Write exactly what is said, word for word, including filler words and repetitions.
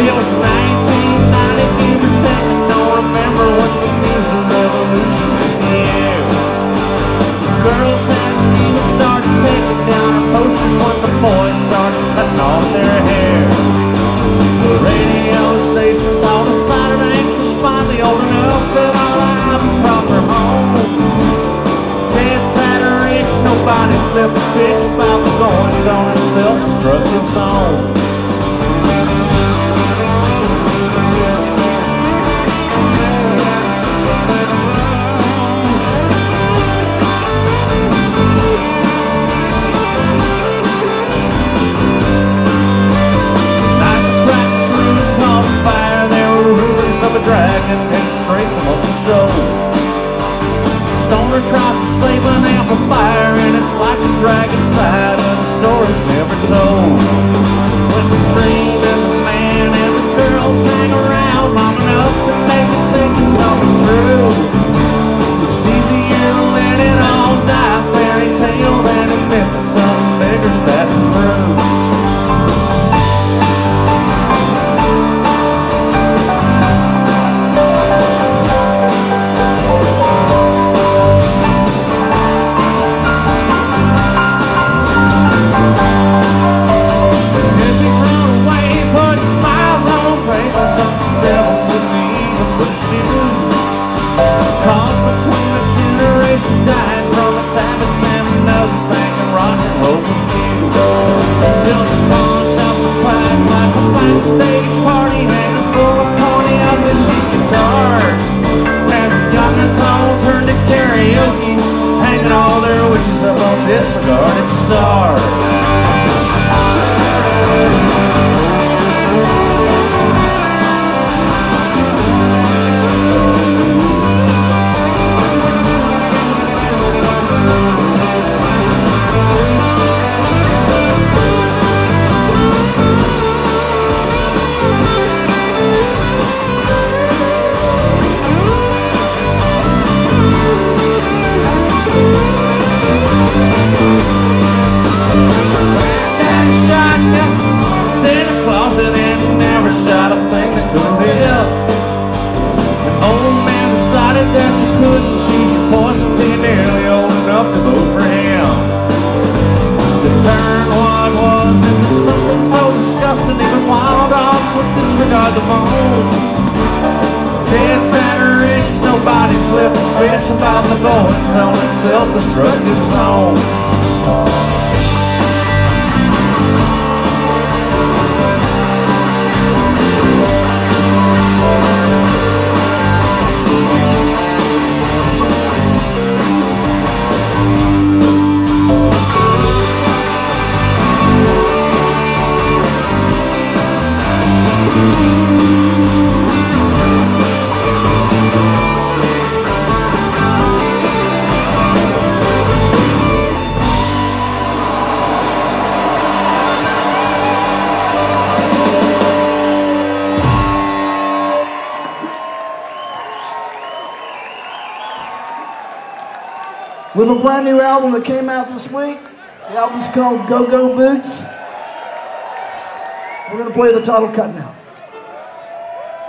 It was nineteen ninety, give or take. I don't remember when the music revolution hit the air. Girls hadn't even started taking down our posters when the boys started cutting off their hair. The radio stations all decided Hanks was finally old enough that all I have a proper home. Dead, fat, or rich, nobody's left a bitch about the goings on a self-destructive zone. Dragon came straight from off the show. Stoner tries to save an amplifier, and it's like the dragon side of the story's never told. When the dream and the man and the girl hang around long enough to make you think it's coming true, it's easier to let it all die a fairy tale than admit that something bigger's passing through. Died from its habits and another thing, and rock and roll was new. Till the Vaughn's house was packed like a backstage party, hanging full of pony up and cheap guitars. And the youngins all turned to karaoke, hanging all their wishes up on disregarded stars. That you couldn't choose your poison till you're nearly old enough to vote for him. The turn one was into something so disgusting, even wild dogs would disregard the bones. Dead, fat, or rich, nobody's left a bitch about the goings on in self-destructive zone. We have a brand new album that came out this week. The album's called Go Go Boots. We're going to play the title cut now.